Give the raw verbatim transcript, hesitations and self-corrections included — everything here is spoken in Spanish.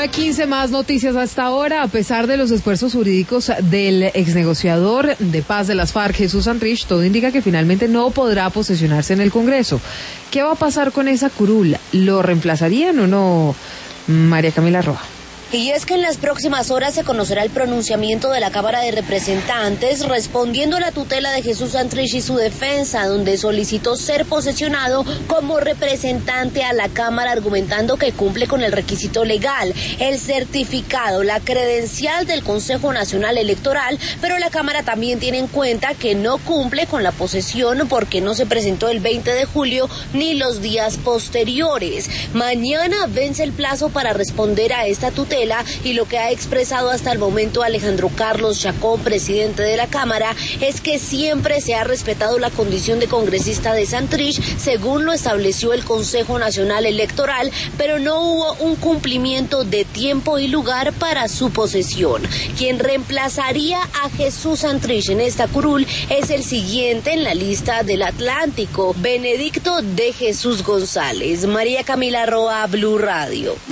quince, más noticias hasta ahora. A pesar de los esfuerzos jurídicos del exnegociador de paz de las FARC, Jesús Santrich, todo indica que finalmente no podrá posesionarse en el Congreso. ¿Qué va a pasar con esa curul? ¿Lo reemplazarían o no, María Camila Roa? Y es que en las próximas horas se conocerá el pronunciamiento de la Cámara de Representantes respondiendo a la tutela de Jesús Santrich y su defensa, donde solicitó ser posesionado como representante a la Cámara, argumentando que cumple con el requisito legal, el certificado, la credencial del Consejo Nacional Electoral, pero la Cámara también tiene en cuenta que no cumple con la posesión porque no se presentó el veinte de julio ni los días posteriores. Mañana vence el plazo para responder a esta tutela, y lo que ha expresado hasta el momento Alejandro Carlos Chacón, presidente de la Cámara, es que siempre se ha respetado la condición de congresista de Santrich, según lo estableció el Consejo Nacional Electoral, pero no hubo un cumplimiento de tiempo y lugar para su posesión. Quien reemplazaría a Jesús Santrich en esta curul es el siguiente en la lista del Atlántico, Benedicto de Jesús González. María Camila Roa, Blue Radio.